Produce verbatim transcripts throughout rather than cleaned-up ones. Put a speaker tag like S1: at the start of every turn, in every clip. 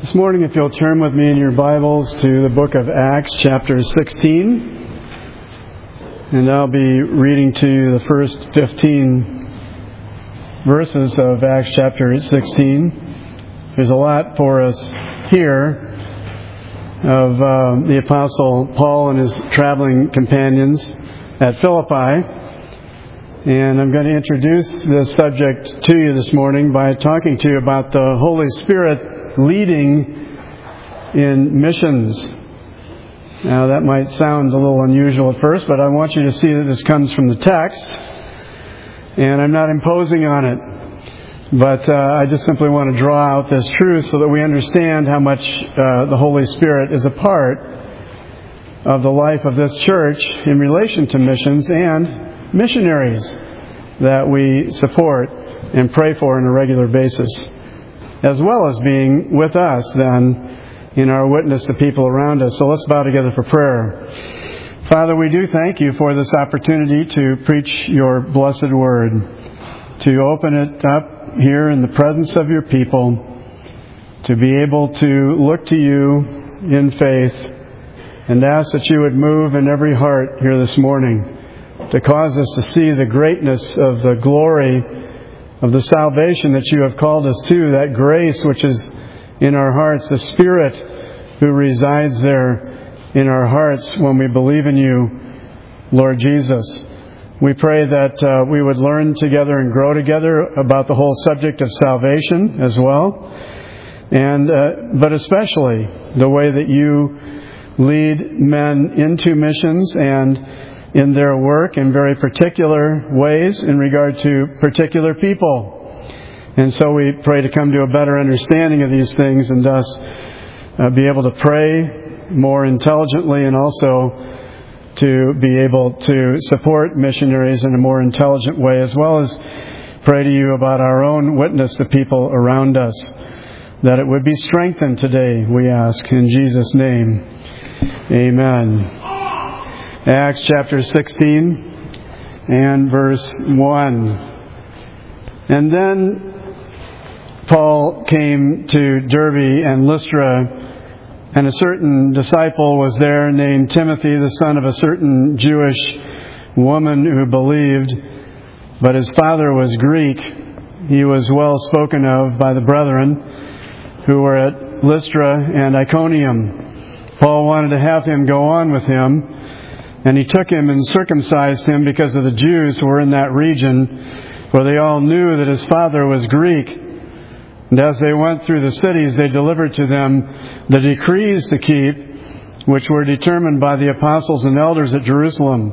S1: This morning, if you'll turn with me in your Bibles to the book of Acts, chapter sixteen. And I'll be reading to you the first fifteen verses of Acts chapter sixteen. There's a lot for us here of uh, the Apostle Paul and his traveling companions at Philippi. And I'm going to introduce the subject to you this morning by talking to you about the Holy Spirit leading in missions. Now that might sound a little unusual at first, but I want you to see that this comes from the text, and I'm not imposing on it, but uh, I just simply want to draw out this truth so that we understand how much uh, the Holy Spirit is a part of the life of this church in relation to missions and missionaries that we support and pray for on a regular basis, as well as being with us then in our witness to people around us. So let's bow together for prayer. Father, we do thank you for this opportunity to preach your blessed word, to open it up here in the presence of your people, to be able to look to you in faith and ask that you would move in every heart here this morning to cause us to see the greatness of the glory of the salvation that you have called us to, that grace which is in our hearts, the Spirit who resides there in our hearts when we believe in you, Lord Jesus. We pray that uh, we would learn together and grow together about the whole subject of salvation as well, and uh, but especially the way that you lead men into missions and in their work in very particular ways in regard to particular people. And so we pray to come to a better understanding of these things and thus uh, be able to pray more intelligently and also to be able to support missionaries in a more intelligent way, as well as pray to you about our own witness to people around us, that it would be strengthened today, we ask, in Jesus' name. Amen. Acts chapter sixteen and verse one. And then Paul came to Derbe and Lystra, and a certain disciple was there named Timothy, the son of a certain Jewish woman who believed, but his father was Greek. He was well spoken of by the brethren who were at Lystra and Iconium. Paul wanted to have him go on with him, and he took him and circumcised him because of the Jews who were in that region, for they all knew that his father was Greek. And as they went through the cities, they delivered to them the decrees to keep, which were determined by the apostles and elders at Jerusalem.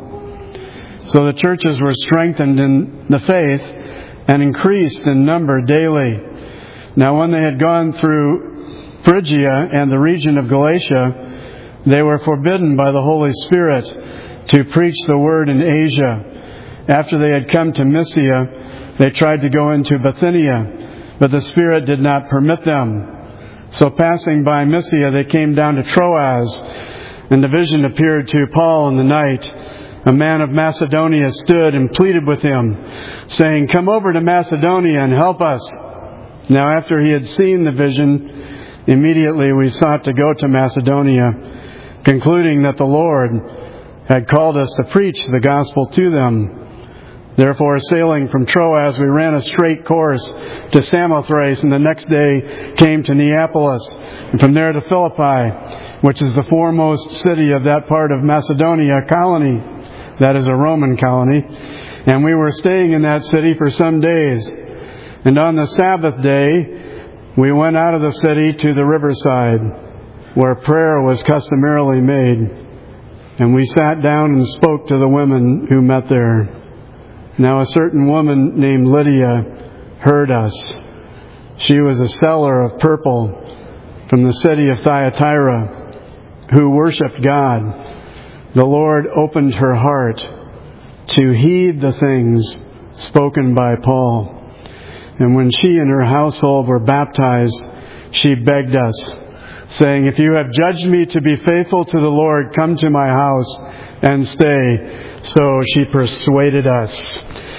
S1: So the churches were strengthened in the faith and increased in number daily. Now when they had gone through Phrygia and the region of Galatia, they were forbidden by the Holy Spirit to preach the word in Asia. After they had come to Mysia, they tried to go into Bithynia, but the Spirit did not permit them. So passing by Mysia, they came down to Troas, and the vision appeared to Paul in the night. A man of Macedonia stood and pleaded with him, saying, "Come over to Macedonia and help us." Now after he had seen the vision, immediately we sought to go to Macedonia, concluding that the Lord had called us to preach the gospel to them. Therefore, sailing from Troas, we ran a straight course to Samothrace, and the next day came to Neapolis, and from there to Philippi, which is the foremost city of that part of Macedonia, a colony, that is a Roman colony. And we were staying in that city for some days. And on the Sabbath day, we went out of the city to the riverside, where prayer was customarily made. And we sat down and spoke to the women who met there. Now a certain woman named Lydia heard us. She was a seller of purple from the city of Thyatira, who worshipped God. The Lord opened her heart to heed the things spoken by Paul. And when she and her household were baptized, she begged us, saying, "If you have judged me to be faithful to the Lord, come to my house and stay." So she persuaded us.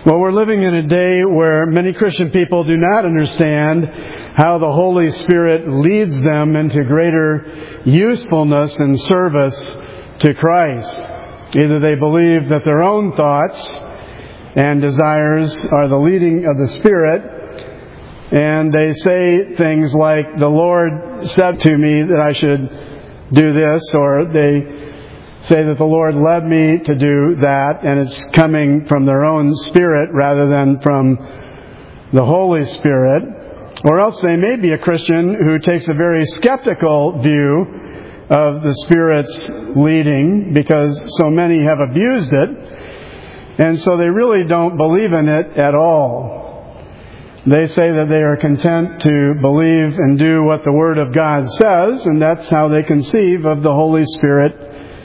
S1: Well, we're living in a day where many Christian people do not understand how the Holy Spirit leads them into greater usefulness and service to Christ. Either they believe that their own thoughts and desires are the leading of the Spirit, and they say things like, the Lord said to me that I should do this, or they say that the Lord led me to do that, and it's coming from their own spirit rather than from the Holy Spirit. Or else they may be a Christian who takes a very skeptical view of the Spirit's leading, because so many have abused it, and so they really don't believe in it at all. They say that they are content to believe and do what the Word of God says, and that's how they conceive of the Holy Spirit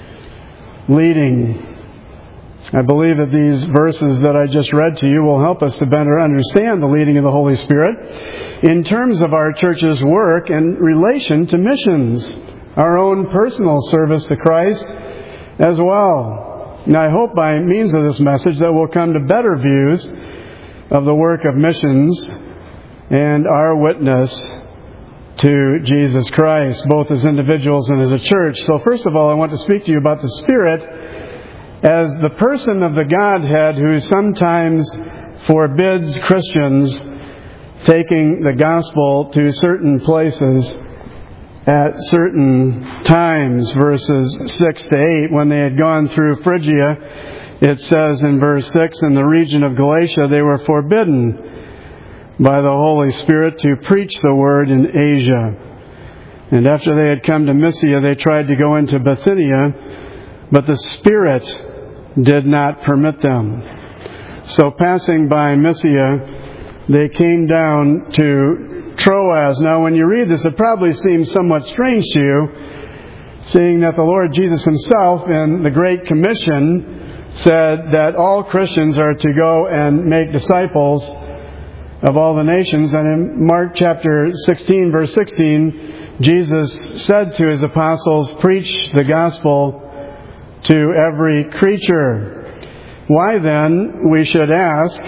S1: leading. I believe that these verses that I just read to you will help us to better understand the leading of the Holy Spirit in terms of our church's work and relation to missions, our own personal service to Christ as well. And I hope by means of this message that we'll come to better views of the work of missions and our witness to Jesus Christ, both as individuals and as a church. So first of all, I want to speak to you about the Spirit as the person of the Godhead who sometimes forbids Christians taking the gospel to certain places at certain times. Verses six to eight, when they had gone through Phrygia, it says in verse six, in the region of Galatia they were forbidden by the Holy Spirit to preach the word in Asia. And after they had come to Mysia, they tried to go into Bithynia, but the Spirit did not permit them. So passing by Mysia, they came down to Troas. Now when you read this, it probably seems somewhat strange to you, seeing that the Lord Jesus Himself in the Great Commission said that all Christians are to go and make disciples of all the nations. And in Mark chapter sixteen, verse sixteen, Jesus said to His apostles, preach the gospel to every creature. Why then, we should ask,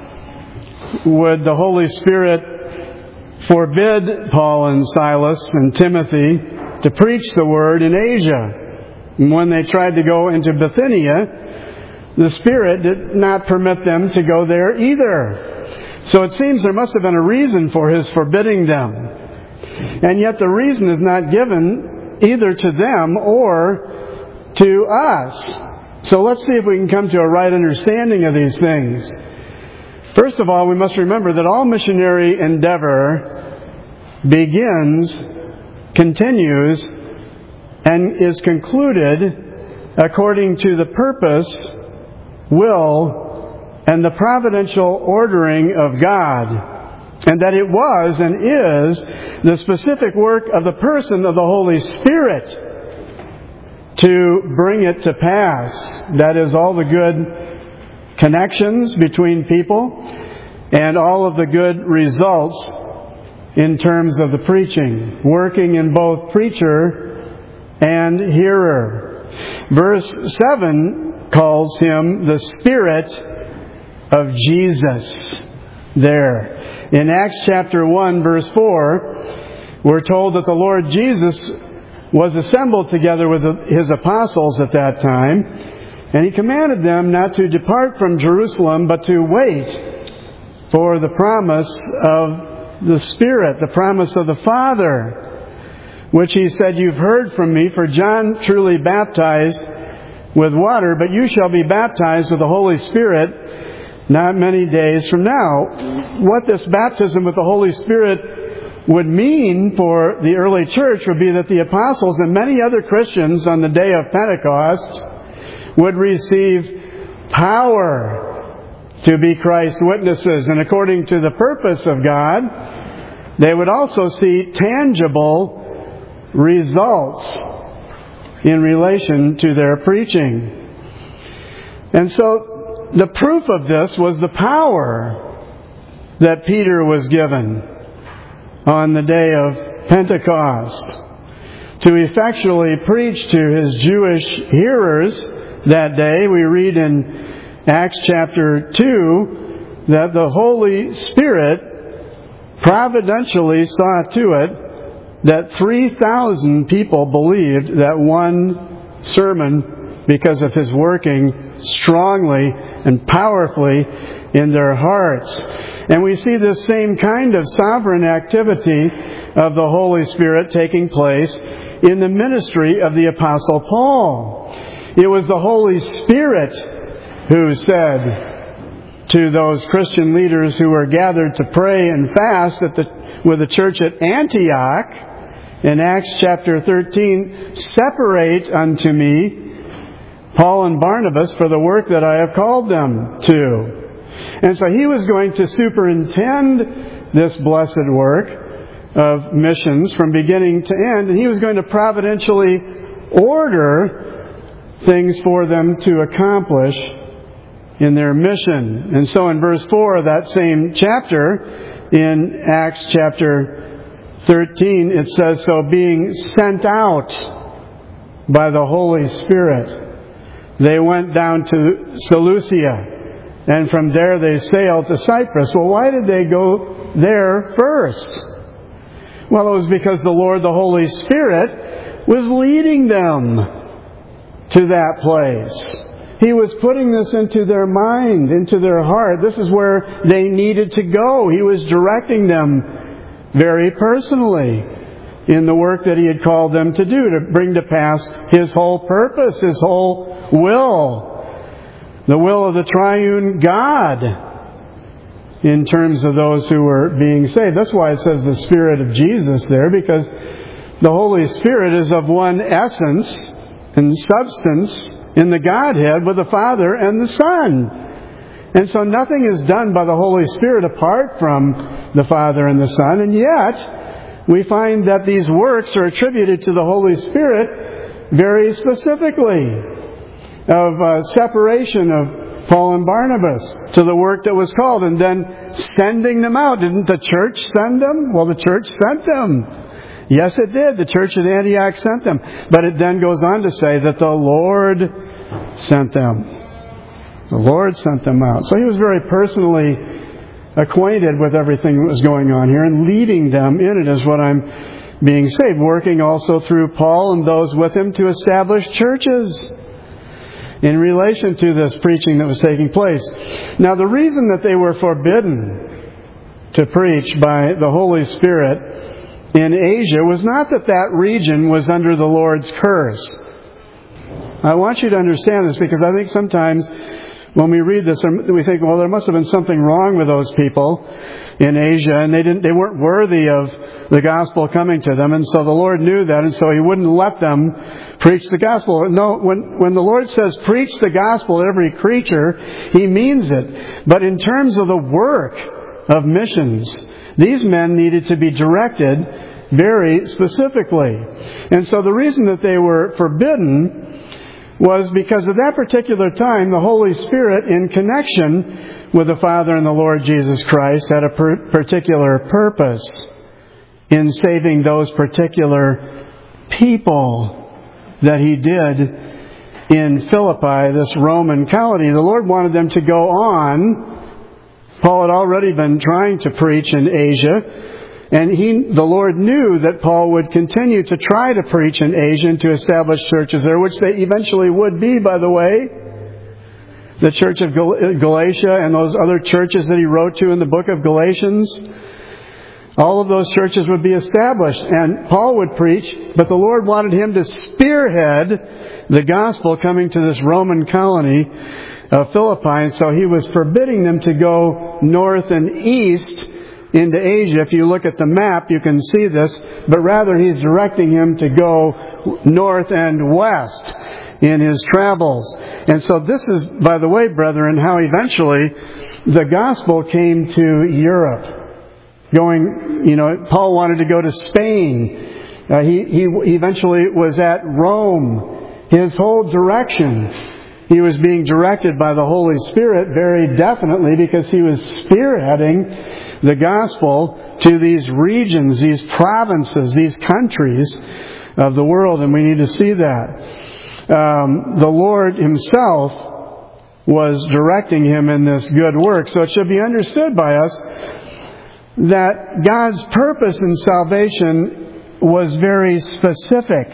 S1: would the Holy Spirit forbid Paul and Silas and Timothy to preach the word in Asia? And when they tried to go into Bithynia, the Spirit did not permit them to go there either. So it seems there must have been a reason for His forbidding them. And yet the reason is not given either to them or to us. So let's see if we can come to a right understanding of these things. First of all, we must remember that all missionary endeavor begins, continues, and is concluded according to the purpose, will, and the providential ordering of God, and that it was and is the specific work of the person of the Holy Spirit to bring it to pass. That is, all the good connections between people and all of the good results in terms of the preaching, working in both preacher and hearer. Verse seven calls Him the Spirit of Jesus there. In Acts chapter one, verse four, we're told that the Lord Jesus was assembled together with His apostles at that time, and He commanded them not to depart from Jerusalem, but to wait for the promise of the Spirit, the promise of the Father, which He said, you've heard from me, for John truly baptized with water, but you shall be baptized with the Holy Spirit not many days from now. What this baptism with the Holy Spirit would mean for the early church would be that the apostles and many other Christians on the day of Pentecost would receive power to be Christ's witnesses. And according to the purpose of God, they would also see tangible results in relation to their preaching. And so the proof of this was the power that Peter was given on the day of Pentecost to effectually preach to his Jewish hearers that day. We read in Acts chapter two that the Holy Spirit providentially saw to it that three thousand people believed that one sermon because of His working strongly and powerfully in their hearts. And we see this same kind of sovereign activity of the Holy Spirit taking place in the ministry of the Apostle Paul. It was the Holy Spirit who said to those Christian leaders who were gathered to pray and fast at the, with the church at Antioch, in Acts chapter thirteen, "Separate unto me Paul and Barnabas for the work that I have called them to." And so he was going to superintend this blessed work of missions from beginning to end, and he was going to providentially order things for them to accomplish in their mission. And so in verse four of that same chapter, in Acts chapter thirteen, it says, "So being sent out by the Holy Spirit, they went down to Seleucia, and from there they sailed to Cyprus." Well, why did they go there first? Well, it was because the Lord, the Holy Spirit, was leading them to that place. He was putting this into their mind, into their heart. This is where they needed to go. He was directing them very personally in the work that He had called them to do, to bring to pass His whole purpose, His whole will, the will of the triune God in terms of those who were being saved. That's why it says the Spirit of Jesus there, because the Holy Spirit is of one essence and substance in the Godhead with the Father and the Son. And so nothing is done by the Holy Spirit apart from the Father and the Son. And yet, we find that these works are attributed to the Holy Spirit very specifically, of uh, separation of Paul and Barnabas to the work that was called, and then sending them out. Didn't the church send them? Well, the church sent them. Yes, it did. The church at Antioch sent them. But it then goes on to say that the Lord sent them. The Lord sent them out. So He was very personally acquainted with everything that was going on here, and leading them in it is what I'm being saved. Working also through Paul and those with him to establish churches in relation to this preaching that was taking place. Now, the reason that they were forbidden to preach by the Holy Spirit in Asia was not that that region was under the Lord's curse. I want you to understand this, because I think sometimes when we read this, we think, well, there must have been something wrong with those people in Asia, and they didn't, they weren't worthy of the gospel coming to them, and so the Lord knew that, and so He wouldn't let them preach the gospel. No, when, when the Lord says preach the gospel to every creature, He means it. But in terms of the work of missions, these men needed to be directed very specifically. And so the reason that they were forbidden was because at that particular time, the Holy Spirit, in connection with the Father and the Lord Jesus Christ, had a per- particular purpose in saving those particular people that He did in Philippi, this Roman colony. The Lord wanted them to go on. Paul had already been trying to preach in Asia, and he, the Lord knew that Paul would continue to try to preach in Asia and to establish churches there, which they eventually would be, by the way. The church of Gal- Galatia and those other churches that he wrote to in the book of Galatians, all of those churches would be established, and Paul would preach, but the Lord wanted him to spearhead the gospel coming to this Roman colony of Philippi, and so he was forbidding them to go north and east into Asia. If you look at the map, you can see this, but rather He's directing him to go north and west in his travels. And so this is, by the way, brethren, how eventually the gospel came to Europe. Going, you know, Paul wanted to go to Spain. Uh, he, he eventually was at Rome. His whole direction, he was being directed by the Holy Spirit very definitely, because he was spearheading the gospel to these regions, these provinces, these countries of the world, and we need to see that. Um, the Lord Himself was directing him in this good work. So it should be understood by us that God's purpose in salvation was very specific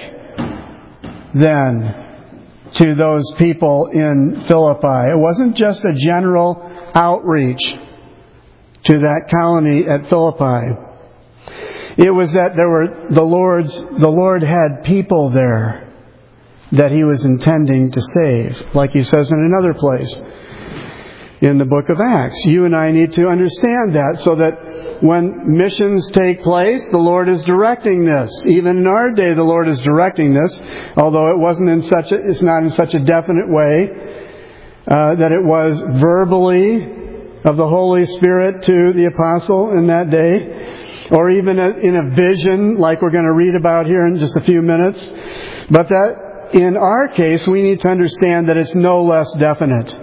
S1: then to those people in Philippi. It wasn't just a general outreach to that colony at Philippi. It was that there were the Lord's the Lord had people there that He was intending to save, like He says in another place in the book of Acts. You and I need to understand that, so that when missions take place, the Lord is directing this. Even in our day, the Lord is directing this, although it wasn't in such a, it's not in such a definite way uh, that it was verbally of the Holy Spirit to the apostle in that day, or even in a vision like we're going to read about here in just a few minutes. But that in our case, we need to understand that it's no less definite.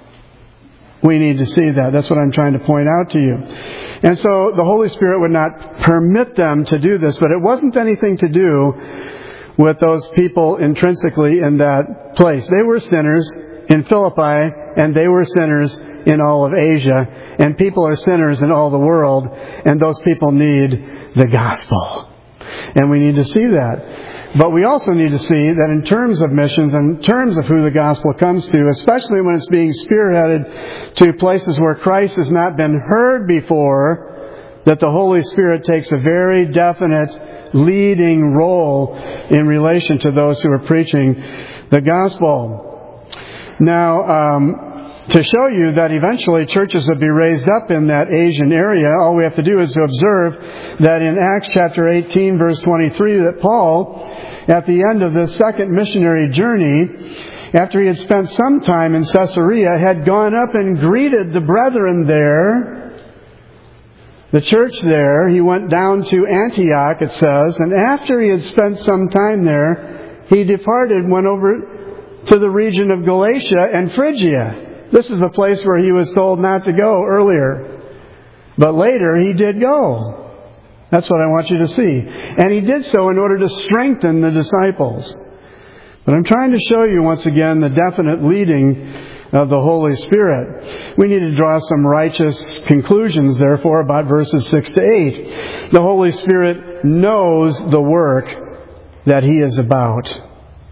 S1: We need to see that. That's what I'm trying to point out to you. And so the Holy Spirit would not permit them to do this, but it wasn't anything to do with those people intrinsically in that place. They were sinners in Philippi, and they were sinners in all of Asia, and people are sinners in all the world, and those people need the gospel. And we need to see that. But we also need to see that in terms of missions, in terms of who the gospel comes to, especially when it's being spearheaded to places where Christ has not been heard before, that the Holy Spirit takes a very definite leading role in relation to those who are preaching the gospel. Now, um, to show you that eventually churches would be raised up in that Asian area, all we have to do is to observe that in Acts chapter eighteen, verse twenty-three, that Paul, at the end of this second missionary journey, after he had spent some time in Caesarea, had gone up and greeted the brethren there, the church there. He went down to Antioch, it says, and after he had spent some time there, he departed, went over to the region of Galatia and Phrygia. This is the place where he was told not to go earlier. But later he did go. That's what I want you to see. And he did so in order to strengthen the disciples. But I'm trying to show you once again the definite leading of the Holy Spirit. We need to draw some righteous conclusions, therefore, about verses six to eight. The Holy Spirit knows the work that He is about.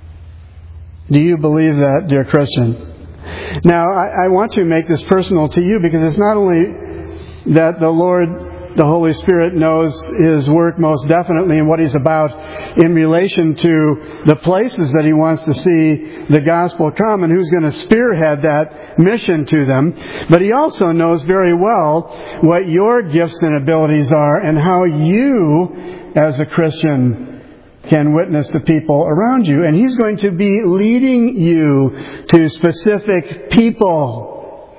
S1: Do you believe that, dear Christian? Now, I, I want to make this personal to you, because it's not only that the Lord, the Holy Spirit, knows His work most definitely and what He's about in relation to the places that He wants to see the gospel come and who's going to spearhead that mission to them, but He also knows very well what your gifts and abilities are and how you, as a Christian, can witness to people around you. And He's going to be leading you to specific people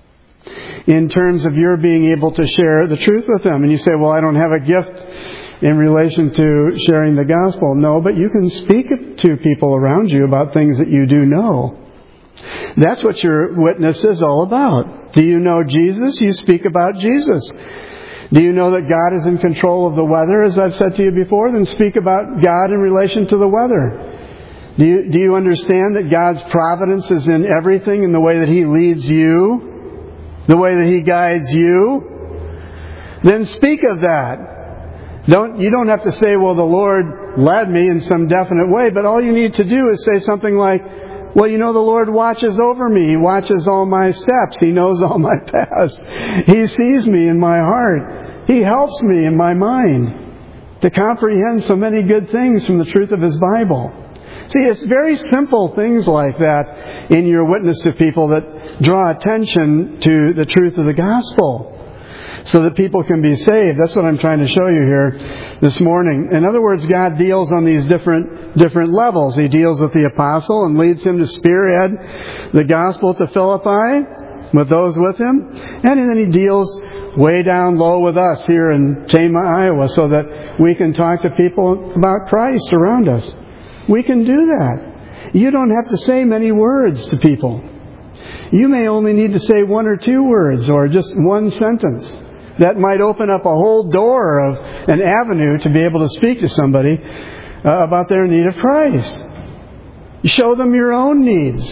S1: in terms of your being able to share the truth with them. And you say, well, I don't have a gift in relation to sharing the gospel. No, but you can speak to people around you about things that you do know. That's what your witness is all about. Do you know Jesus? You speak about Jesus. Do you know that God is in control of the weather, as I've said to you before? Then speak about God in relation to the weather. Do you, do you understand that God's providence is in everything, in the way that He leads you, the way that He guides you? Then speak of that. Don't, you don't have to say, well, the Lord led me in some definite way, but all you need to do is say something like, well, you know, the Lord watches over me. He watches all my steps. He knows all my paths. He sees me in my heart. He helps me in my mind to comprehend so many good things from the truth of His Bible. See, it's very simple things like that in your witness to people that draw attention to the truth of the gospel, so that people can be saved. That's what I'm trying to show you here this morning. In other words, God deals on these different different levels. He deals with the apostle and leads him to spearhead the gospel to Philippi with those with him. And then He deals way down low with us here in Tama, Iowa, so that we can talk to people about Christ around us. We can do that. You don't have to say many words to people. You may only need to say one or two words, or just one sentence. That might open up a whole door of an avenue to be able to speak to somebody uh, about their need of Christ. Show them your own needs.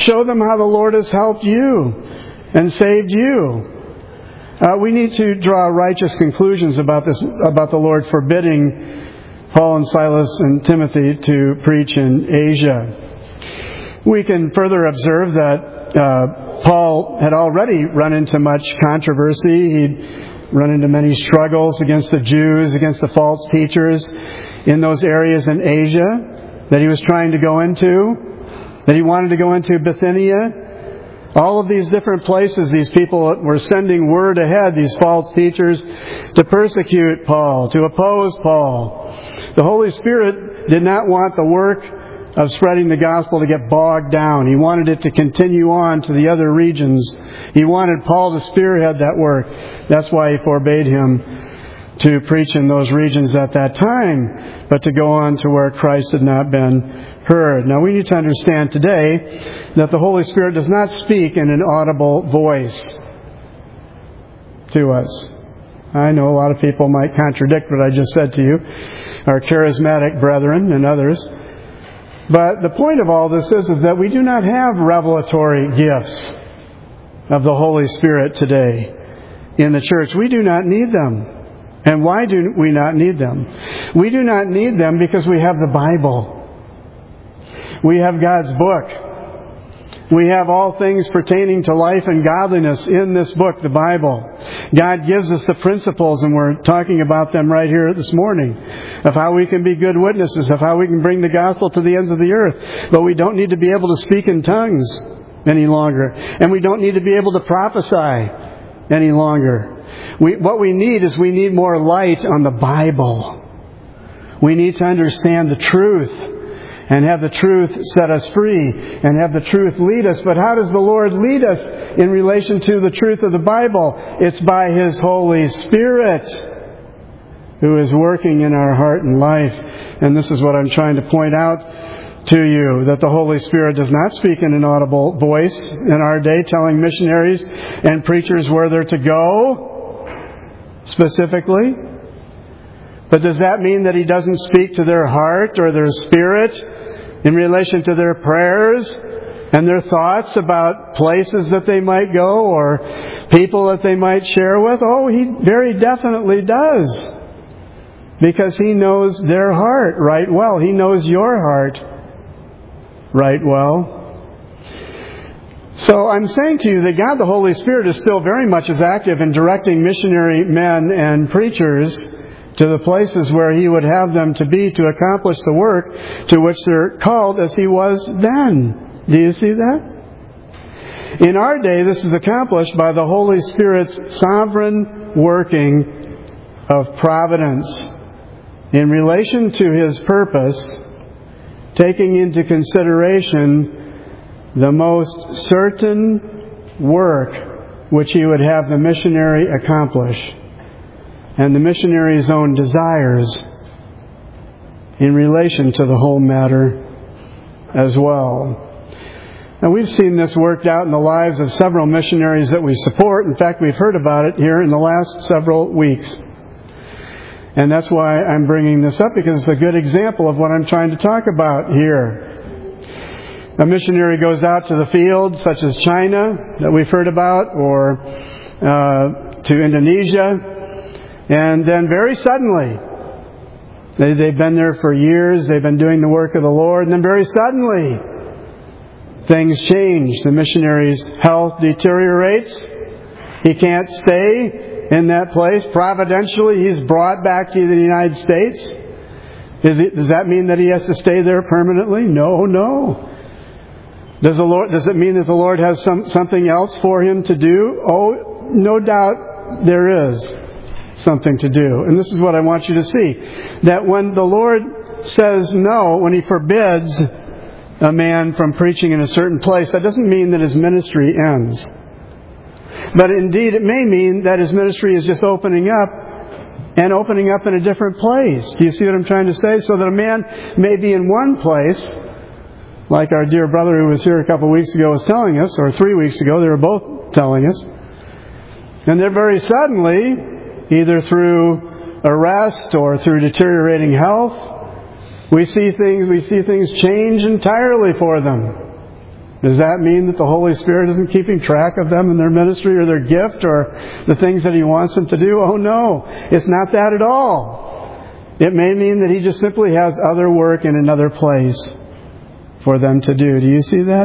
S1: Show them how the Lord has helped you and saved you. Uh, we need to draw righteous conclusions about this, about the Lord forbidding Paul and Silas and Timothy to preach in Asia. We can further observe that uh, Paul had already run into much controversy. He'd run into many struggles against the Jews, against the false teachers in those areas in Asia that he was trying to go into, that he wanted to go into Bithynia. All of these different places, these people were sending word ahead, these false teachers, to persecute Paul, to oppose Paul. The Holy Spirit did not want the work of spreading the gospel to get bogged down. He wanted it to continue on to the other regions. He wanted Paul to spearhead that work. That's why he forbade him to preach in those regions at that time, but to go on to where Christ had not been heard. Now we need to understand today that the Holy Spirit does not speak in an audible voice to us. I know a lot of people might contradict what I just said to you, our charismatic brethren and others. But the point of all this is, is that we do not have revelatory gifts of the Holy Spirit today in the church. We do not need them. And why do we not need them? We do not need them because we have the Bible. We have God's book. We have all things pertaining to life and godliness in this book, the Bible. God gives us the principles, and we're talking about them right here this morning, of how we can be good witnesses, of how we can bring the gospel to the ends of the earth. But we don't need to be able to speak in tongues any longer. And we don't need to be able to prophesy any longer. We, what we need is we need more light on the Bible. We need to understand the truth and have the truth set us free and have the truth lead us. But how does the Lord lead us in relation to the truth of the Bible? It's by His Holy Spirit who is working in our heart and life. And this is what I'm trying to point out to you, that the Holy Spirit does not speak in an audible voice in our day, telling missionaries and preachers where they're to go specifically. But does that mean that He doesn't speak to their heart or their spirit in relation to their prayers and their thoughts about places that they might go or people that they might share with? Oh, He very definitely does. Because He knows their heart right well. He knows your heart right well. So I'm saying to you that God the Holy Spirit is still very much as active in directing missionary men and preachers to the places where He would have them to be to accomplish the work to which they're called as He was then. Do you see that? In our day, this is accomplished by the Holy Spirit's sovereign working of providence in relation to His purpose, taking into consideration the most certain work which He would have the missionary accomplish, and the missionary's own desires in relation to the whole matter as well. Now, we've seen this worked out in the lives of several missionaries that we support. In fact, we've heard about it here in the last several weeks. And that's why I'm bringing this up, because it's a good example of what I'm trying to talk about here. A missionary goes out to the field, such as China, that we've heard about, or uh, to Indonesia. And then very suddenly, they, they've been there for years, they've been doing the work of the Lord, and then very suddenly, things change. The missionary's health deteriorates. He can't stay in that place. Providentially, he's brought back to the United States. Is it, does that mean that he has to stay there permanently? No, no. Does the Lord? Does it mean that the Lord has some something else for him to do? Oh, no doubt there is something to do. And this is what I want you to see. That when the Lord says no, when He forbids a man from preaching in a certain place, that doesn't mean that his ministry ends. But indeed, it may mean that his ministry is just opening up and opening up in a different place. Do you see what I'm trying to say? So that a man may be in one place, like our dear brother who was here a couple of weeks ago was telling us, or three weeks ago, they were both telling us. And then very suddenly, either through arrest or through deteriorating health, we see things, we see things change entirely for them. Does that mean that the Holy Spirit isn't keeping track of them and their ministry or their gift or the things that He wants them to do? Oh no, it's not that at all. It may mean that He just simply has other work in another place for them to do. Do you see that?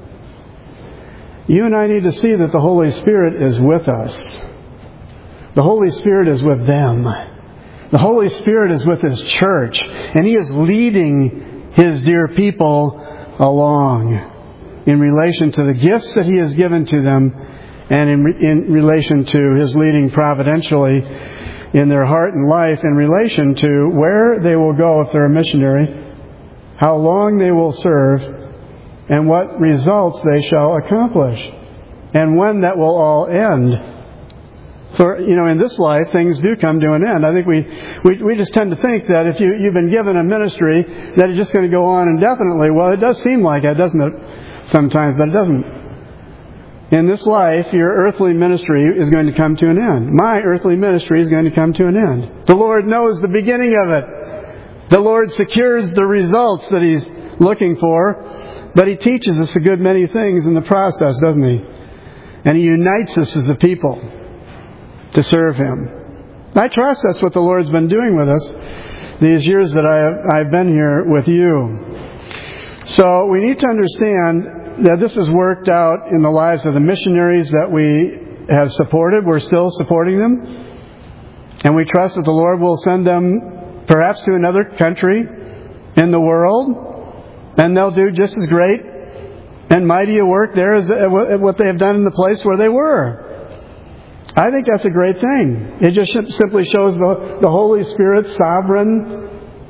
S1: You and I need to see that the Holy Spirit is with us. The Holy Spirit is with them. The Holy Spirit is with His church, and He is leading His dear people along in relation to the gifts that He has given to them, and in, re- in relation to His leading providentially in their heart and life, in relation to where they will go if they're a missionary, how long they will serve, and what results they shall accomplish, and when that will all end. For, you know, in this life, things do come to an end. I think we, we, we just tend to think that if you, you've been given a ministry, that it's just going to go on indefinitely. Well, it does seem like it, doesn't it? Sometimes, but it doesn't. In this life, your earthly ministry is going to come to an end. My earthly ministry is going to come to an end. The Lord knows the beginning of it. The Lord secures the results that He's looking for, but He teaches us a good many things in the process, doesn't He? And He unites us as a people to serve Him. I trust that's what the Lord's been doing with us these years that I have, I've been here with you. So we need to understand that this is worked out in the lives of the missionaries that we have supported. We're still supporting them. And we trust that the Lord will send them perhaps to another country in the world, and they'll do just as great and mighty a work there as what they have done in the place where they were. I think that's a great thing. It just simply shows the, the Holy Spirit's sovereign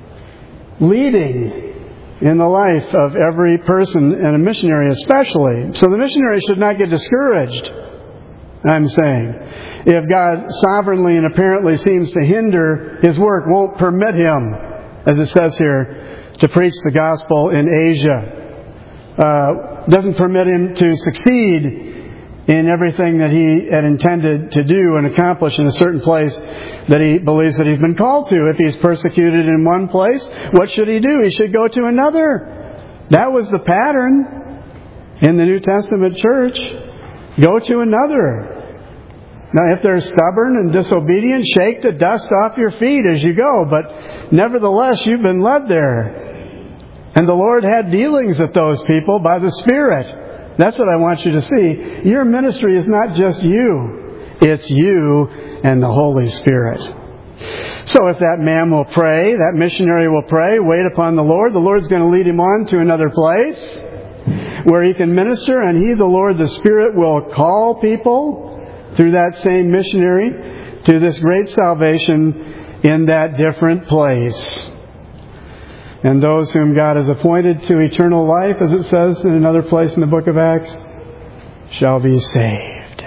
S1: leading in the life of every person, and a missionary especially. So the missionary should not get discouraged, I'm saying. If God sovereignly and apparently seems to hinder His work, won't permit him, as it says here, to preach the gospel in Asia, uh, doesn't permit him to succeed in everything that he had intended to do and accomplish in a certain place that he believes that he's been called to. If he's persecuted in one place, what should he do? He should go to another. That was the pattern in the New Testament church. Go to another. Now, if they're stubborn and disobedient, shake the dust off your feet as you go. But nevertheless, you've been led there. And the Lord had dealings with those people by the Spirit. That's what I want you to see. Your ministry is not just you. It's you and the Holy Spirit. So if that man will pray, that missionary will pray, wait upon the Lord, the Lord's going to lead him on to another place where he can minister, and He, the Lord, the Spirit, will call people through that same missionary to this great salvation in that different place. And those whom God has appointed to eternal life, as it says in another place in the book of Acts, shall be saved.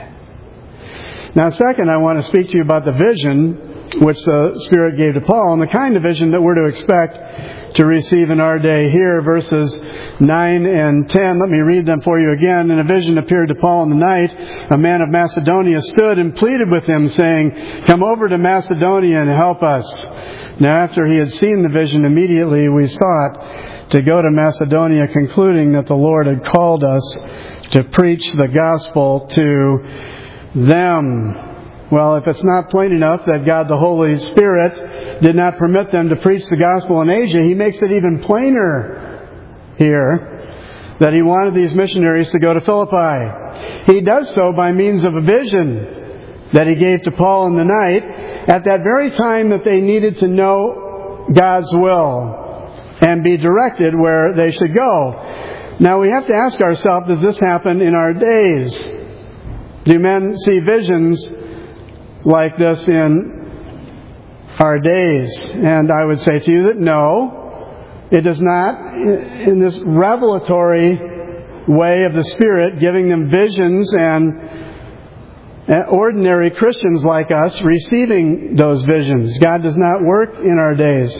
S1: Now, second, I want to speak to you about the vision which the Spirit gave to Paul, and the kind of vision that we're to expect to receive in our day. Here, verses nine and ten. Let me read them for you again. And a vision appeared to Paul in the night. A man of Macedonia stood and pleaded with him, saying, "Come over to Macedonia and help us." Now, after he had seen the vision, immediately we sought to go to Macedonia, concluding that the Lord had called us to preach the gospel to them. Well, if it's not plain enough that God the Holy Spirit did not permit them to preach the gospel in Asia, He makes it even plainer here that He wanted these missionaries to go to Philippi. He does so by means of a vision that He gave to Paul in the night at that very time that they needed to know God's will and be directed where they should go. Now we have to ask ourselves, does this happen in our days? Do men see visions like this in our days? And I would say to you that no, it does not. In this revelatory way of the Spirit, giving them visions, and ordinary Christians like us receiving those visions. God does not work in our days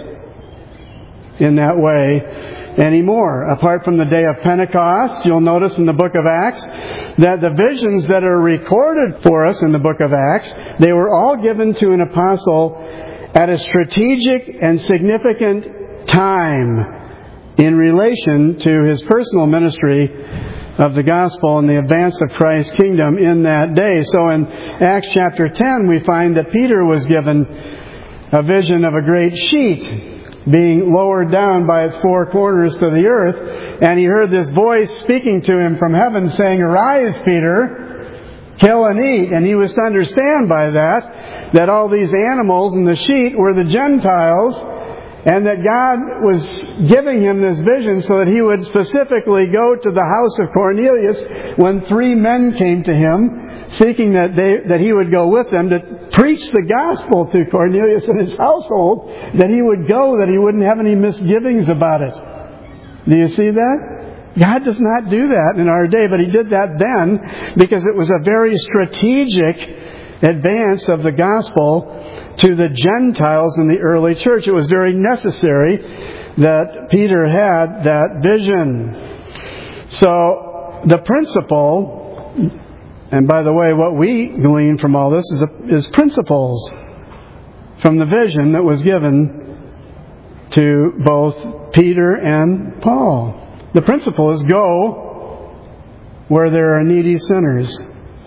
S1: in that way anymore. Apart from the day of Pentecost, you'll notice in the book of Acts that the visions that are recorded for us in the book of Acts, they were all given to an apostle at a strategic and significant time in relation to his personal ministry of the gospel and the advance of Christ's kingdom in that day. So in Acts chapter ten, we find that Peter was given a vision of a great sheet being lowered down by its four corners to the earth. And he heard this voice speaking to him from heaven saying, "Arise, Peter, kill and eat." And he was to understand by that that all these animals in the sheet were the Gentiles, and that God was giving him this vision so that he would specifically go to the house of Cornelius when three men came to him, seeking that they, that he would go with them to preach the gospel to Cornelius and his household, that he would go, that he wouldn't have any misgivings about it. Do you see that? God does not do that in our day, but He did that then because it was a very strategic advance of the gospel to the Gentiles in the early church. It was very necessary that Peter had that vision. So the principle, and by the way, what we glean from all this is, is principles from the vision that was given to both Peter and Paul. The principle is go where there are needy sinners.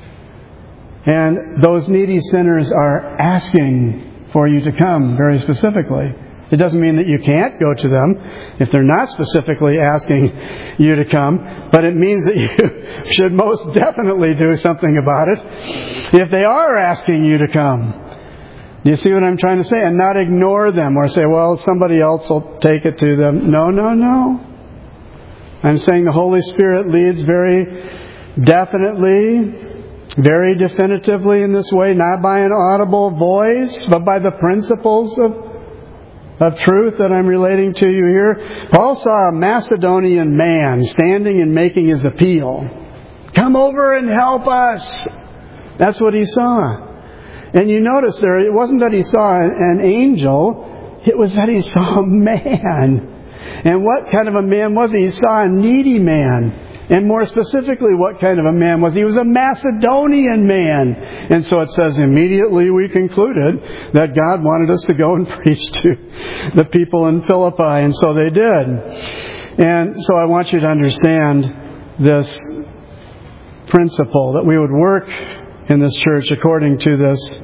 S1: And those needy sinners are asking for you to come very specifically. It doesn't mean that you can't go to them if they're not specifically asking you to come, but it means that you should most definitely do something about it if they are asking you to come. Do you see what I'm trying to say? And not ignore them or say, well, somebody else will take it to them. No, no, no. I'm saying the Holy Spirit leads very definitely, very definitively in this way, not by an audible voice, but by the principles of, of truth that I'm relating to you here. Paul saw a Macedonian man standing and making his appeal. Come over and help us. That's what he saw. And you notice there, it wasn't that he saw an angel, it was that he saw a man. And what kind of a man was he? He saw a needy man. And more specifically, what kind of a man was he? He was a Macedonian man. And so it says, immediately we concluded that God wanted us to go and preach to the people in Philippi. And so they did. And so I want you to understand this principle, that we would work in this church according to this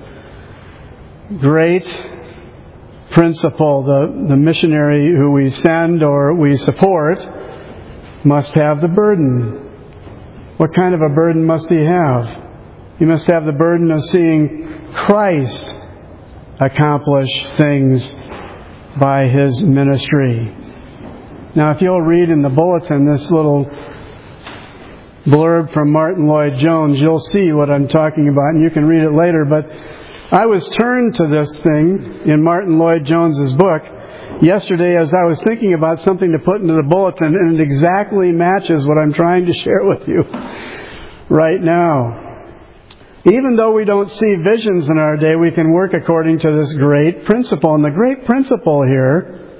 S1: great principle. The, the missionary who we send or we support must have the burden. What kind of a burden must he have? He must have the burden of seeing Christ accomplish things by His ministry. Now, if you'll read in the bulletin this little blurb from Martin Lloyd-Jones, you'll see what I'm talking about, and you can read it later. But I was turned to this thing in Martin Lloyd-Jones's book yesterday as I was thinking about something to put into the bulletin, and it exactly matches what I'm trying to share with you right now. Even though we don't see visions in our day, we can work according to this great principle. And the great principle here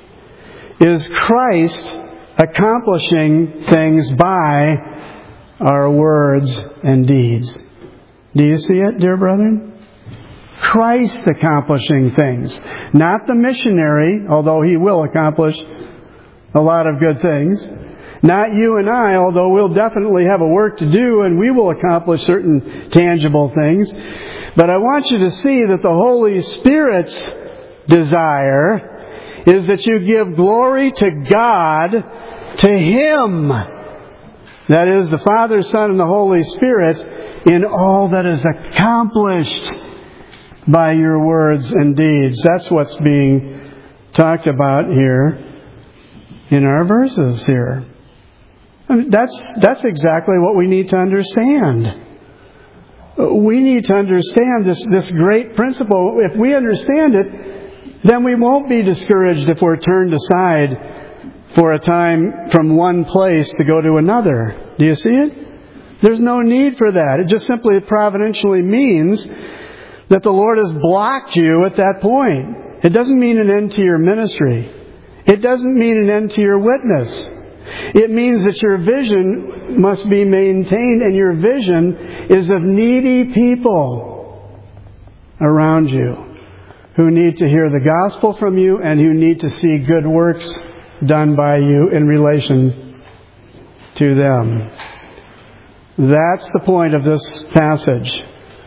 S1: is Christ accomplishing things by our words and deeds. Do you see it, dear brethren? Christ accomplishing things. Not the missionary, although he will accomplish a lot of good things. Not you and I, although we'll definitely have a work to do and we will accomplish certain tangible things. But I want you to see that the Holy Spirit's desire is that you give glory to God, to Him. That is, the Father, Son, and the Holy Spirit in all that is accomplished by your words and deeds. That's what's being talked about here in our verses here. I mean, that's that's exactly what we need to understand. We need to understand this, this great principle. If we understand it, then we won't be discouraged if we're turned aside for a time from one place to go to another. Do you see it? There's no need for that. It just simply providentially means that the Lord has blocked you at that point. It doesn't mean an end to your ministry. It doesn't mean an end to your witness. It means that your vision must be maintained, and your vision is of needy people around you who need to hear the gospel from you and who need to see good works done by you in relation to them. That's the point of this passage.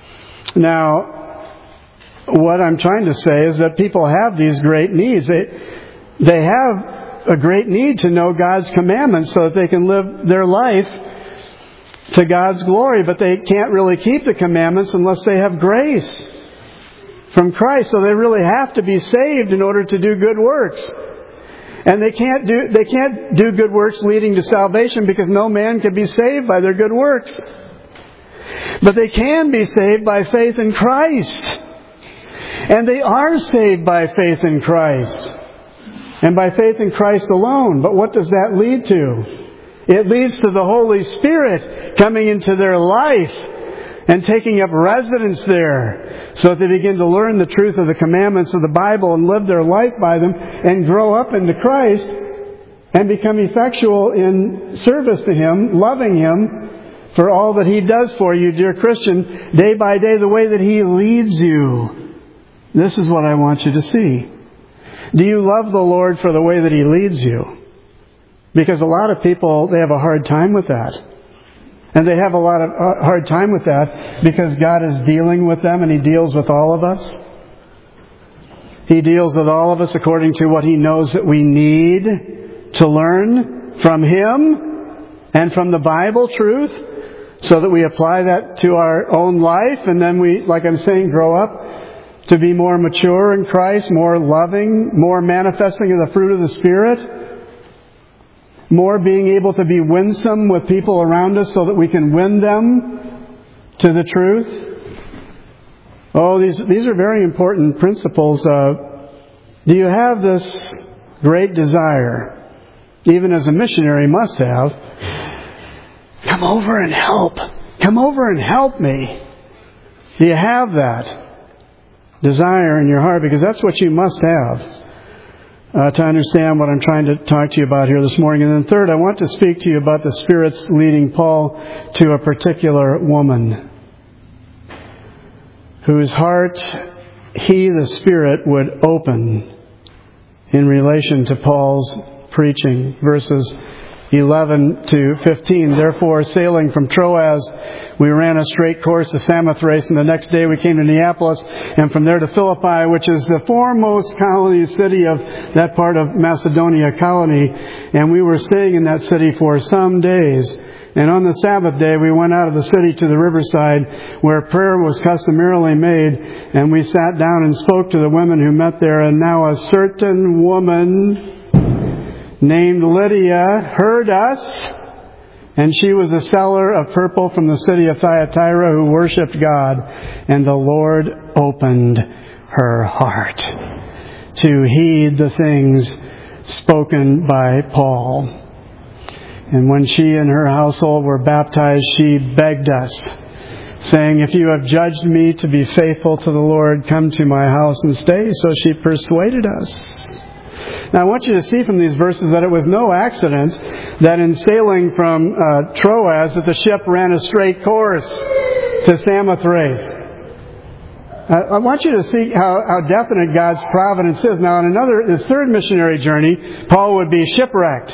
S1: Now, what I'm trying to say is that people have these great needs. They, they have a great need to know God's commandments so that they can live their life to God's glory, but they can't really keep the commandments unless they have grace from Christ. So they really have to be saved in order to do good works. And they can't do they can't do good works leading to salvation because no man can be saved by their good works. But they can be saved by faith in Christ. And they are saved by faith in Christ. And by faith in Christ alone. But what does that lead to? It leads to the Holy Spirit coming into their life and taking up residence there so that they begin to learn the truth of the commandments of the Bible and live their life by them and grow up into Christ and become effectual in service to Him, loving Him for all that He does for you, dear Christian, day by day, the way that He leads you. This is what I want you to see. Do you love the Lord for the way that He leads you? Because a lot of people, they have a hard time with that. And they have a lot of uh, hard time with that because God is dealing with them and He deals with all of us. He deals with all of us according to what He knows that we need to learn from Him and from the Bible truth so that we apply that to our own life and then we, like I'm saying, grow up to be more mature in Christ, more loving, more manifesting of the fruit of the Spirit. More being able to be winsome with people around us so that we can win them to the truth. Oh, these these are very important principles. Uh, do you have this great desire, even as a missionary must have, come over and help. Come over and help me. Do you have that desire in your heart? Because that's what you must have. Uh, to understand what I'm trying to talk to you about here this morning. And then third, I want to speak to you about the Spirit's leading Paul to a particular woman whose heart he, the Spirit, would open in relation to Paul's preaching. Verses eleven to fifteen. Therefore, sailing from Troas, we ran a straight course to Samothrace, and the next day we came to Neapolis, and from there to Philippi, which is the foremost colony city of that part of Macedonia colony. And we were staying in that city for some days. And on the Sabbath day, we went out of the city to the riverside, where prayer was customarily made, and we sat down and spoke to the women who met there. And now a certain woman named Lydia heard us, and she was a seller of purple from the city of Thyatira who worshipped God, and the Lord opened her heart to heed the things spoken by Paul. And when she and her household were baptized, she begged us, saying, "If you have judged me to be faithful to the Lord, come to my house and stay." So she persuaded us. Now I want you to see from these verses that it was no accident that in sailing from uh, Troas that the ship ran a straight course to Samothrace. Uh, I want you to see how, how definite God's providence is. Now on another, his third missionary journey, Paul would be shipwrecked.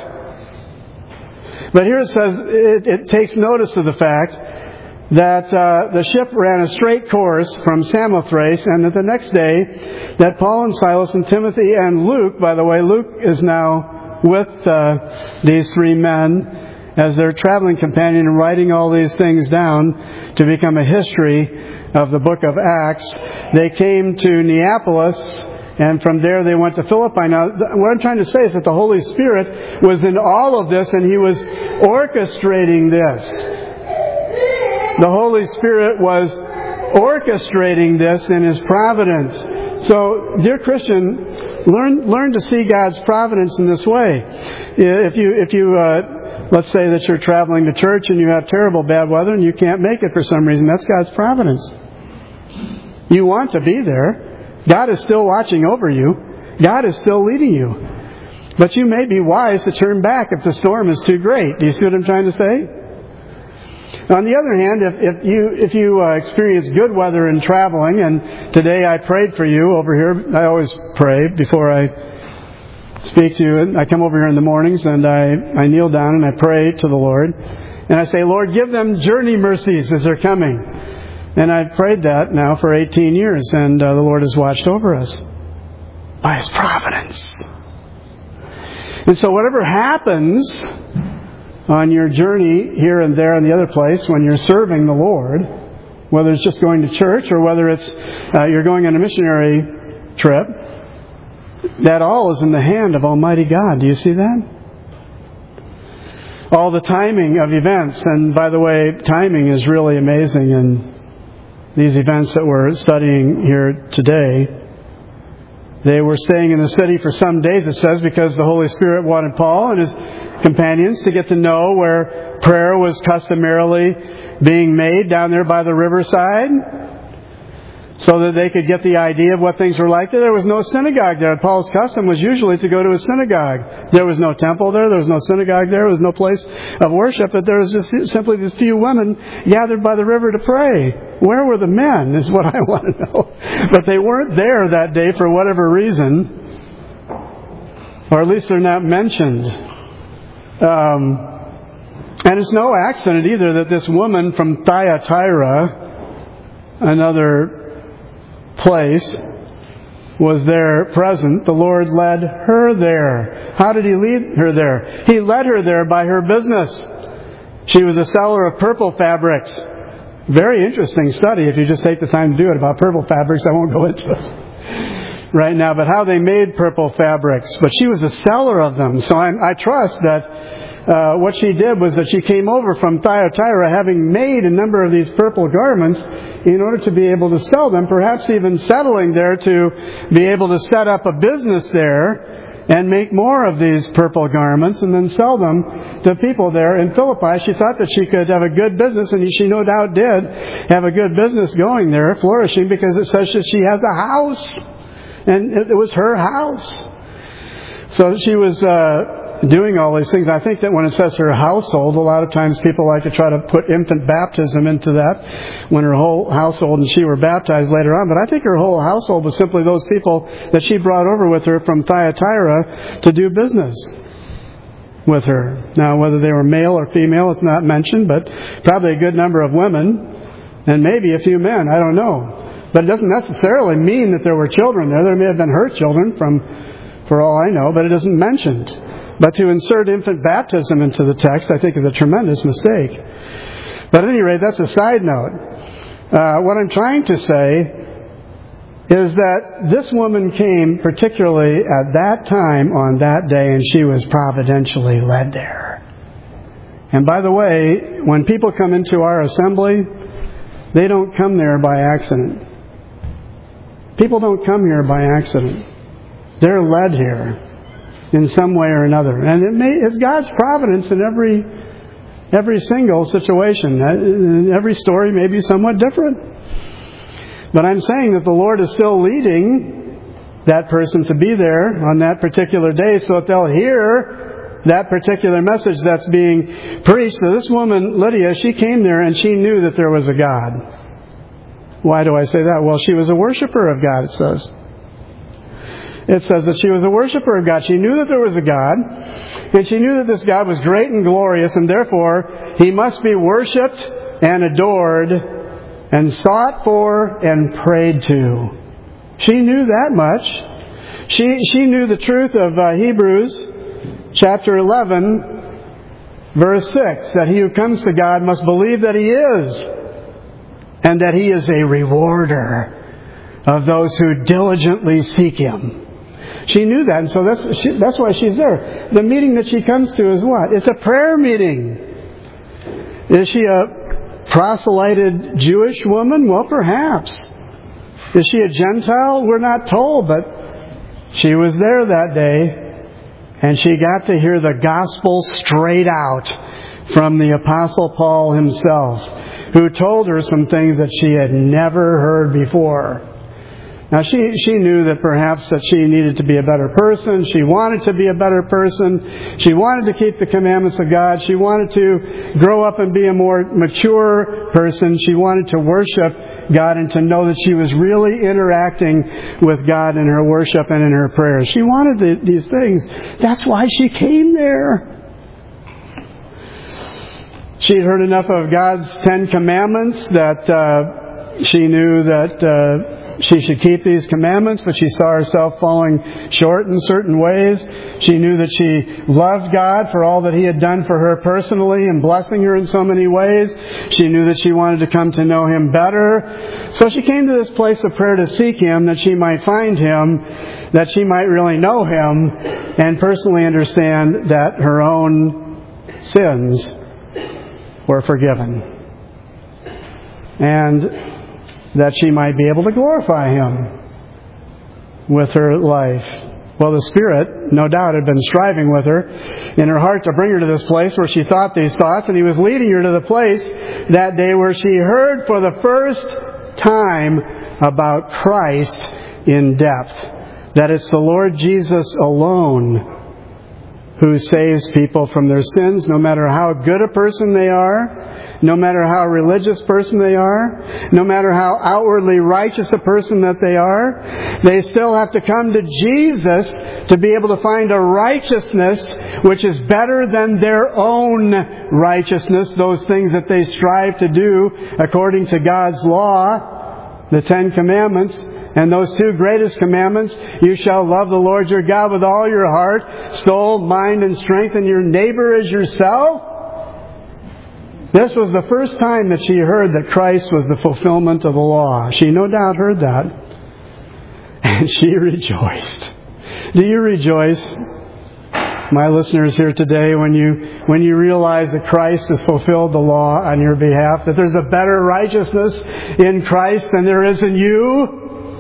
S1: But here it says, it, it takes notice of the fact that uh, the ship ran a straight course from Samothrace, and that the next day that Paul and Silas and Timothy and Luke, by the way, Luke is now with uh, these three men as their traveling companion and writing all these things down to become a history of the book of Acts. They came to Neapolis, and from there they went to Philippi. Now, what I'm trying to say is that the Holy Spirit was in all of this, and He was orchestrating this. The Holy Spirit was orchestrating this in His providence. So, dear Christian, learn learn to see God's providence in this way. If you if you uh, let's say that you're traveling to church and you have terrible bad weather and you can't make it for some reason, that's God's providence. You want to be there. God is still watching over you. God is still leading you. But you may be wise to turn back if the storm is too great. Do you see what I'm trying to say? On the other hand, if, if you if you uh, experience good weather in traveling, and today I prayed for you over here. I always pray before I speak to you. I come over here in the mornings and I, I kneel down and I pray to the Lord. And I say, Lord, give them journey mercies as they're coming. And I've prayed that now for eighteen years. And uh, the Lord has watched over us by His providence. And so whatever happens on your journey here and there and the other place when you're serving the Lord, whether it's just going to church or whether it's uh, you're going on a missionary trip, that all is in the hand of Almighty God. Do you see that? All the timing of events, and by the way, timing is really amazing in these events that we're studying here today. They were staying in the city for some days, it says, because the Holy Spirit wanted Paul and his companions to get to know where prayer was customarily being made down there by the riverside, so that they could get the idea of what things were like there. There was no synagogue there. Paul's custom was usually to go to a synagogue. There was no temple there. There was no synagogue there. There was no place of worship. But there was just simply these few women gathered by the river to pray. Where were the men is what I want to know. But they weren't there that day for whatever reason. Or at least they're not mentioned. Um, and it's no accident either that this woman from Thyatira, another place, was there present. The Lord led her there. How did He lead her there? He led her there by her business. She was a seller of purple fabrics. Very interesting study if you just take the time to do it about purple fabrics. I won't go into it right now, but how they made purple fabrics. But she was a seller of them. So I, I trust that Uh, what she did was that she came over from Thyatira having made a number of these purple garments in order to be able to sell them, perhaps even settling there to be able to set up a business there and make more of these purple garments and then sell them to people there in Philippi. She thought that she could have a good business, and she no doubt did have a good business going there, flourishing, because it says that she has a house, and it was her house. So she was Uh, doing all these things. I think that when it says her household, a lot of times people like to try to put infant baptism into that, when her whole household and she were baptized later on. But I think her whole household was simply those people that she brought over with her from Thyatira to do business with her. Now, whether they were male or female, it's not mentioned, but probably a good number of women and maybe a few men. I don't know. But it doesn't necessarily mean that there were children there. There may have been her children, from, for all I know, but it isn't mentioned. But to insert infant baptism into the text, I think, is a tremendous mistake. But at any rate, that's a side note. Uh, what I'm trying to say is that this woman came particularly at that time on that day, and she was providentially led there. And by the way, when people come into our assembly, they don't come there by accident. People don't come here by accident. They're led here in some way or another. And it may, it's God's providence in every every single situation. Every story may be somewhat different. But I'm saying that the Lord is still leading that person to be there on that particular day so that they'll hear that particular message that's being preached. So this woman, Lydia, she came there and she knew that there was a God. Why do I say that? Well, she was a worshiper of God, it says. It says that she was a worshiper of God. She knew that there was a God, and she knew that this God was great and glorious, and therefore He must be worshipped and adored and sought for and prayed to. She knew that much. She she knew the truth of uh, Hebrews chapter eleven, verse six, that he who comes to God must believe that He is, and that He is a rewarder of those who diligently seek Him. She knew that, and so that's she, that's why she's there. The meeting that she comes to is what? It's a prayer meeting. Is she a proselyted Jewish woman? Well, perhaps. Is she a Gentile? We're not told, but she was there that day, and she got to hear the gospel straight out from the Apostle Paul himself, who told her some things that she had never heard before. Now, she, she knew that perhaps that she needed to be a better person. She wanted to be a better person. She wanted to keep the commandments of God. She wanted to grow up and be a more mature person. She wanted to worship God and to know that she was really interacting with God in her worship and in her prayers. She wanted the, these things. That's why she came there. She had heard enough of God's Ten Commandments that uh, she knew that uh, she should keep these commandments, but she saw herself falling short in certain ways. She knew that she loved God for all that He had done for her personally and blessing her in so many ways. She knew that she wanted to come to know Him better. So she came to this place of prayer to seek Him, that she might find Him, that she might really know Him, and personally understand that her own sins were forgiven. And that she might be able to glorify Him with her life. Well, the Spirit, no doubt, had been striving with her in her heart to bring her to this place where she thought these thoughts, and He was leading her to the place that day where she heard for the first time about Christ in depth. That it's the Lord Jesus alone who saves people from their sins, no matter how good a person they are, no matter how religious person they are, no matter how outwardly righteous a person that they are. They still have to come to Jesus to be able to find a righteousness which is better than their own righteousness, those things that they strive to do according to God's law, the Ten Commandments. And those two greatest commandments, you shall love the Lord your God with all your heart, soul, mind, and strength, and your neighbor as yourself. This was the first time that she heard that Christ was the fulfillment of the law. She no doubt heard that. And she rejoiced. Do you rejoice, my listeners here today, when you when you realize that Christ has fulfilled the law on your behalf, that there's a better righteousness in Christ than there is in you?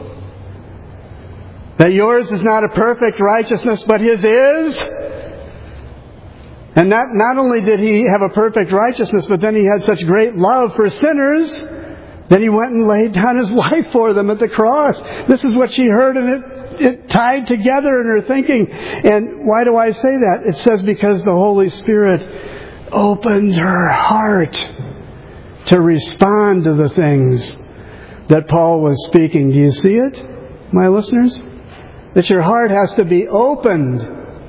S1: That yours is not a perfect righteousness, but His is. And not, not only did He have a perfect righteousness, but then He had such great love for sinners that He went and laid down His life for them at the cross. This is what she heard, and it, it tied together in her thinking. And why do I say that? It says because the Holy Spirit opened her heart to respond to the things that Paul was speaking. Do you see it, my listeners? That your heart has to be opened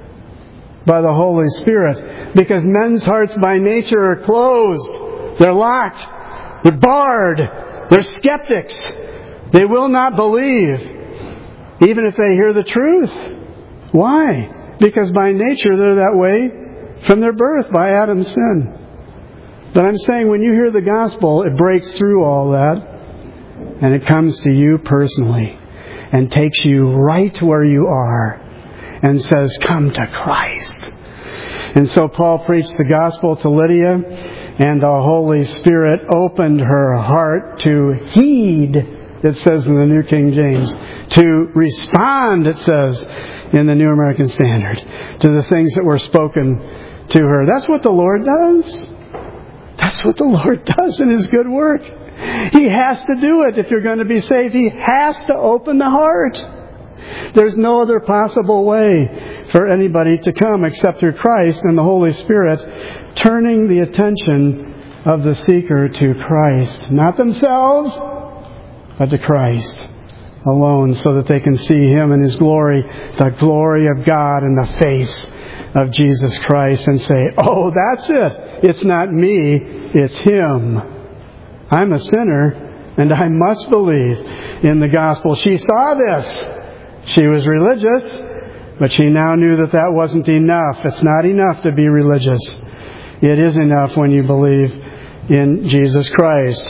S1: by the Holy Spirit. Because men's hearts by nature are closed. They're locked. They're barred. They're skeptics. They will not believe, even if they hear the truth. Why? Because by nature they're that way from their birth, by Adam's sin. But I'm saying when you hear the gospel, it breaks through all that, and it comes to you personally. And takes you right where you are and says, come to Christ. And so Paul preached the gospel to Lydia, and the Holy Spirit opened her heart to heed, it says in the New King James, to respond, it says in the New American Standard, to the things that were spoken to her. That's what the Lord does. That's what the Lord does in His good work. He has to do it if you're going to be saved. He has to open the heart. There's no other possible way for anybody to come except through Christ and the Holy Spirit turning the attention of the seeker to Christ. Not themselves, but to Christ alone, so that they can see Him in His glory, the glory of God in the face of Jesus Christ, and say, oh, that's it. It's not me, it's Him. I'm a sinner, and I must believe in the gospel. She saw this. She was religious, but she now knew that that wasn't enough. It's not enough to be religious. It is enough when you believe in Jesus Christ.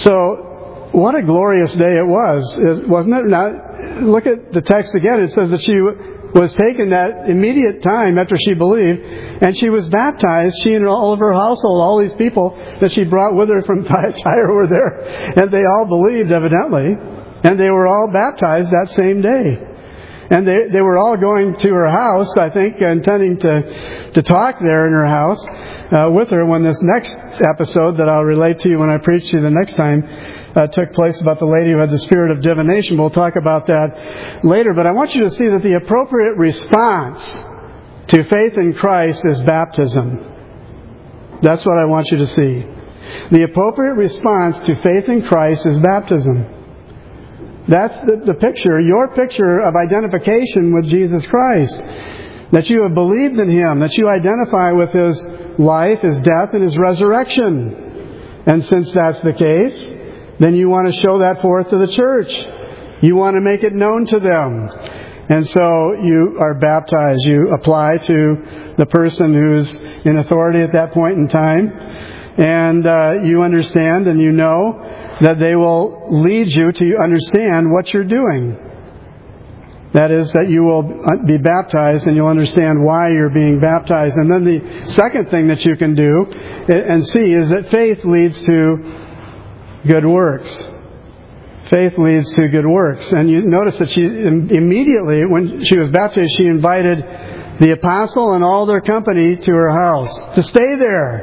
S1: So, what a glorious day it was, wasn't it? Now, look at the text again. It says that she was taken that immediate time after she believed, and she was baptized, she and all of her household, all these people that she brought with her from Thyatira were there, and they all believed evidently, and they were all baptized that same day. And they, they were all going to her house, I think, intending to, to talk there in her house uh, with her when this next episode that I'll relate to you when I preach to you the next time uh, took place about the lady who had the spirit of divination. We'll talk about that later. But I want you to see that the appropriate response to faith in Christ is baptism. That's what I want you to see. The appropriate response to faith in Christ is baptism. That's the, the picture, your picture of identification with Jesus Christ. That you have believed in Him, that you identify with His life, His death, and His resurrection. And since that's the case, then you want to show that forth to the church. You want to make it known to them. And so you are baptized. You apply to the person who's in authority at that point in time. And uh, you understand and you know that they will lead you to understand what you're doing. That is, that you will be baptized and you'll understand why you're being baptized. And then the second thing that you can do and see is that faith leads to good works. Faith leads to good works. And you notice that she immediately, when she was baptized, she invited the apostle and all their company to her house to stay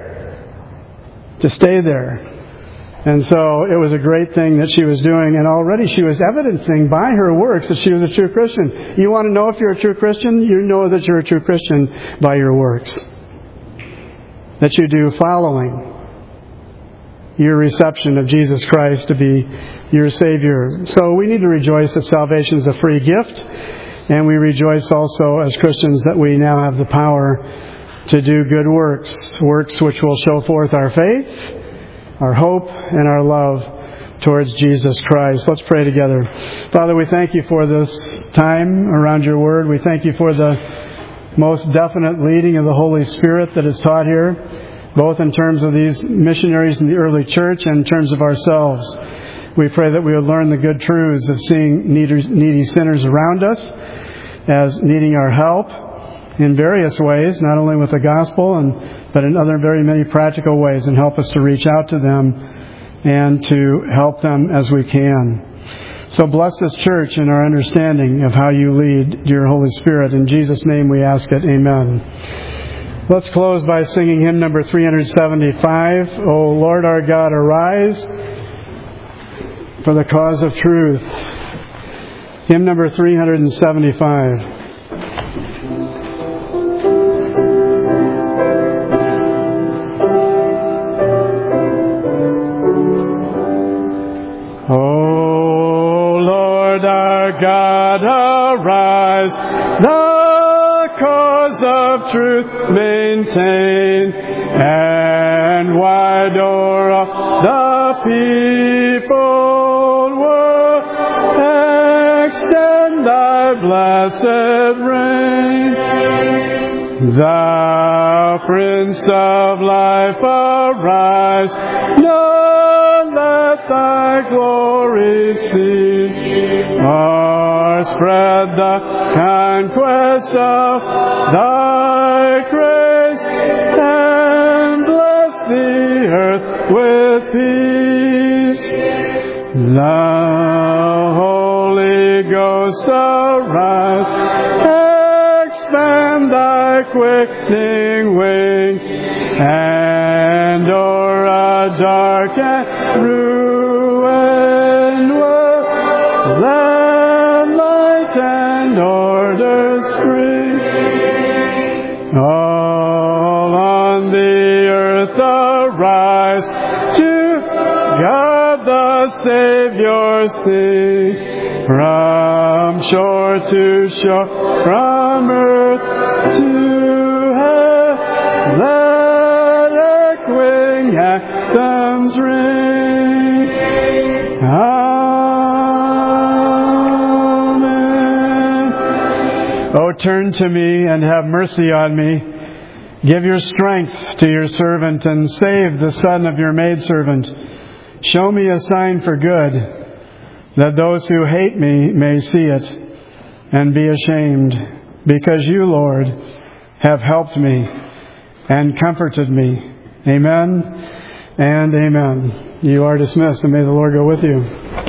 S1: there. To stay there. And so it was a great thing that she was doing, and already she was evidencing by her works that she was a true Christian. You want to know if you're a true Christian? You know that you're a true Christian by your works. That you do following your reception of Jesus Christ to be your Savior. So we need to rejoice that salvation is a free gift, and we rejoice also as Christians that we now have the power to do good works, works which will show forth our faith, our hope, and our love towards Jesus Christ. Let's pray together. Father, we thank You for this time around Your Word. We thank You for the most definite leading of the Holy Spirit that is taught here, both in terms of these missionaries in the early church and in terms of ourselves. We pray that we would learn the good truths of seeing needy sinners around us as needing our help in various ways, not only with the gospel, and but in other very many practical ways, and help us to reach out to them and to help them as we can. So bless this church in our understanding of how You lead, dear Holy Spirit. In Jesus' name we ask it. Amen. Let's close by singing hymn number three seventy-five. O Lord our God, arise for the cause of truth. Hymn number three seventy-five.
S2: God, arise, the cause of truth maintain, and wide o'er all the peopled world extend Thy blessed reign. Thou Prince of life, arise, none let Thy glory cease. Or spread the conquest of Thy grace, and bless the earth with peace. The Holy Ghost arise, expand Thy quickening wing, and o'er a dark and ruined world let light and order spring. All on the earth arise, to God the Savior sing. From shore to shore, from earth to heaven, let echoing anthems ring. Amen. O turn to me and have mercy on me. Give Your strength to Your servant, and save the son of Your maidservant. Show me a sign for good, that those who hate me may see it and be ashamed, because You, Lord, have helped me and comforted me. Amen and amen. You are dismissed, and may the Lord go with you.